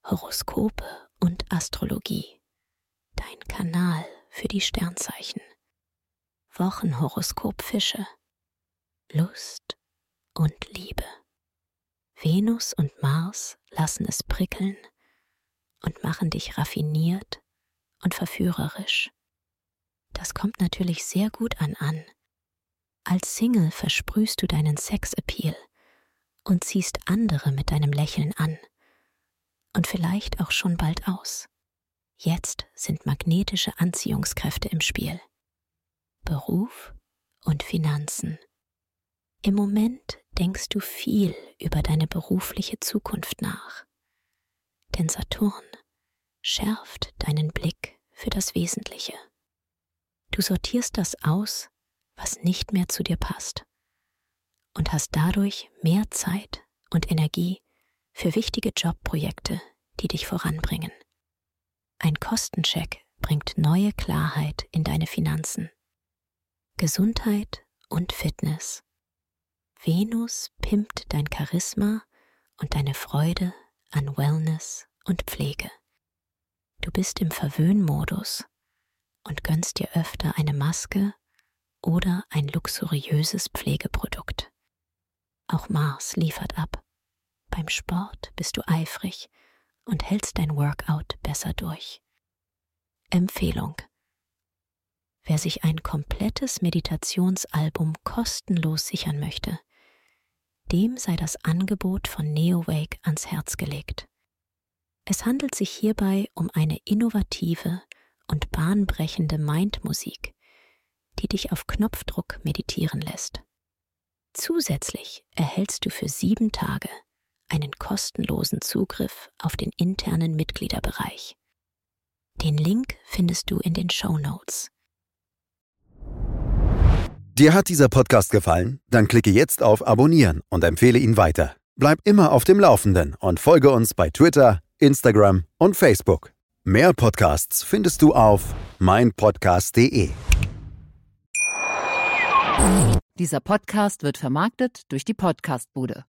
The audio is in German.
Horoskope und Astrologie. Dein Kanal für die Sternzeichen. Wochenhoroskop Fische. Lust und Liebe. Venus und Mars lassen es prickeln und machen dich raffiniert und verführerisch. Das kommt natürlich sehr gut an. Als Single versprühst du deinen Sexappeal und ziehst andere mit deinem Lächeln an. Und vielleicht auch schon bald aus. Jetzt sind magnetische Anziehungskräfte im Spiel. Beruf und Finanzen. Im Moment denkst du viel über deine berufliche Zukunft nach. Denn Saturn schärft deinen Blick für das Wesentliche. Du sortierst das aus, was nicht mehr zu dir passt, und hast dadurch mehr Zeit und Energie für wichtige Jobprojekte, die dich voranbringen. Ein Kostencheck bringt neue Klarheit in deine Finanzen. Gesundheit und Fitness. Venus pimpt dein Charisma und deine Freude an Wellness und Pflege. Du bist im Verwöhnmodus und gönnst dir öfter eine Maske oder ein luxuriöses Pflegeprodukt. Auch Mars liefert ab. Beim Sport bist du eifrig und hältst dein Workout besser durch. Empfehlung: Wer sich ein komplettes Meditationsalbum kostenlos sichern möchte, dem sei das Angebot von Neowake ans Herz gelegt. Es handelt sich hierbei um eine innovative und bahnbrechende Mindmusik, die dich auf Knopfdruck meditieren lässt. Zusätzlich erhältst du für 7 Tage einen kostenlosen Zugriff auf den internen Mitgliederbereich. Den Link findest du in den Shownotes. Dir hat dieser Podcast gefallen? Dann klicke jetzt auf Abonnieren und empfehle ihn weiter. Bleib immer auf dem Laufenden und folge uns bei Twitter, Instagram und Facebook. Mehr Podcasts findest du auf meinpodcast.de. Dieser Podcast wird vermarktet durch die Podcast-Bude.